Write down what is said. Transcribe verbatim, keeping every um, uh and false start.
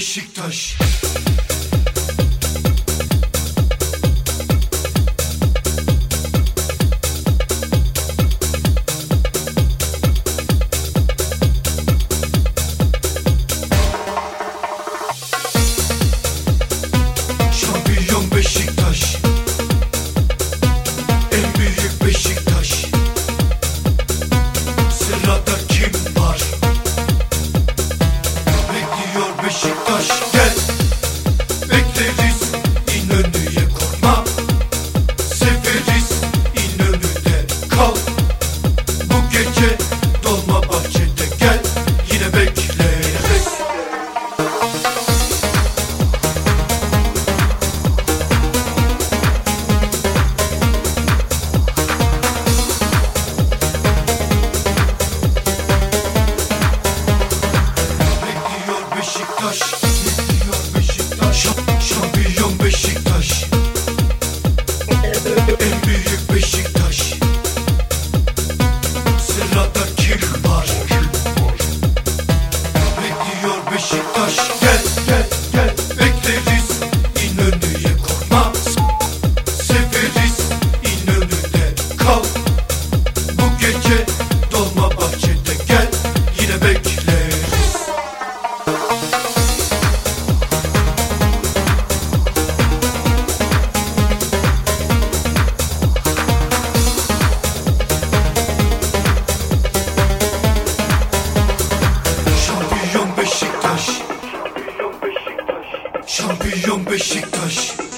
Beşiktaş. Şampiyon Beşiktaş. En büyük Beşiktaş. Sırada kim var? Bekliyor Beşiktaş. Gel, bekleriz İnönü'ye korkma. Severiz İnönü'de kal. Bu gece Dolmabahçe'de gel. Yine bekleriz. Bekliyor Beşiktaş. Bekliyor Beşiktaş. Şampiyon Beşiktaş. En büyük Beşiktaş. Sırada kim var? Bekliyor Beşiktaş. Gel, gel, gel. Bekleriz İnönü'ye korkma. Severiz İnönü'de kal. Bu gece Dolmabahçe'de gel. Yine bekleriz. Şampiyon Beşiktaş. Şampiyon Beşiktaş.